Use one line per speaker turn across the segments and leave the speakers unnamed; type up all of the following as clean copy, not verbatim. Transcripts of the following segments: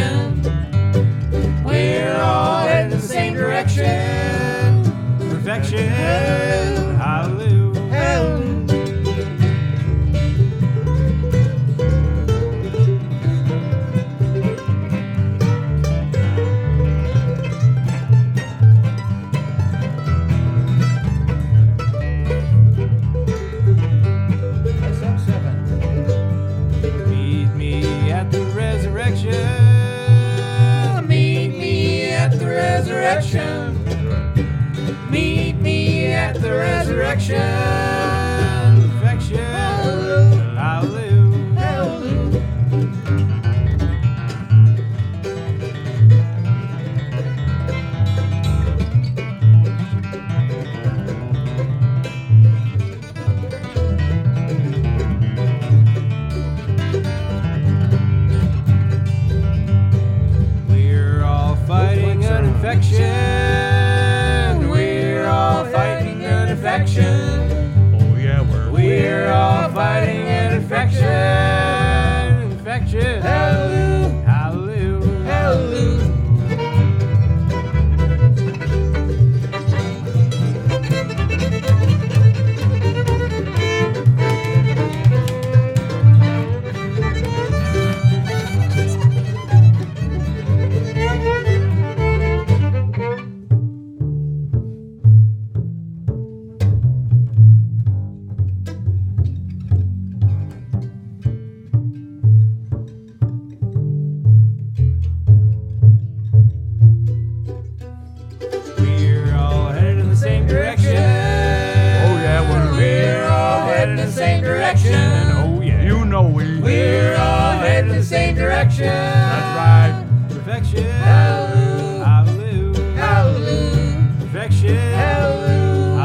resurrection. We're all heading in the same direction. Perfection. Hallelujah. Meet me at the resurrection. Meet me at the resurrection. Meet me at the resurrection. Perfection. Hallelujah. We're all fighting an infection. We're all fighting an infection.
Oh yeah,
We're all fighting an infection. Infection. Hallelujah. Hallelujah. Hallelujah. We're all headed in the same direction.
Oh yeah,
We're all headed in the same direction.
Oh yeah. You know we.
We're all headed in the same direction.
That's right.
Perfection. Hallelujah. Hallelujah. Hallelujah. Perfection. Hallelujah.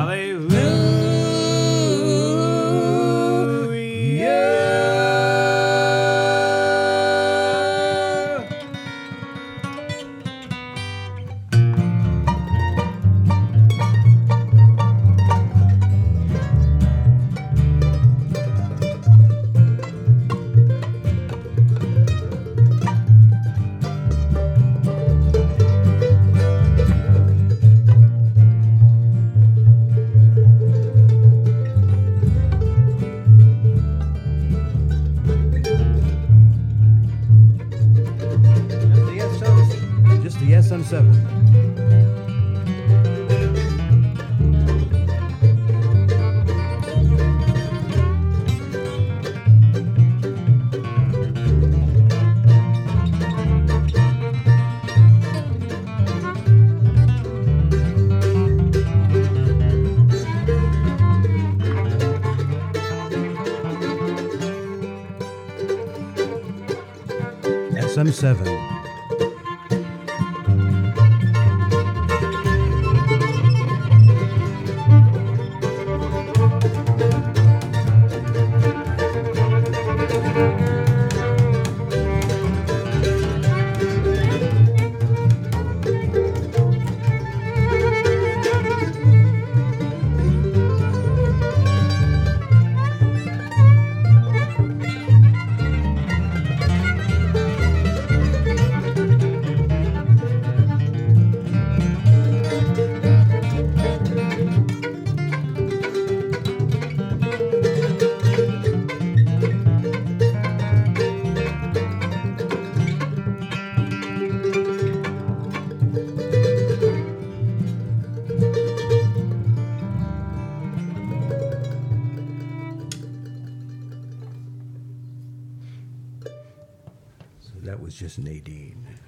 Hallelujah.
Just the SM7. SM7. That was just Nadine.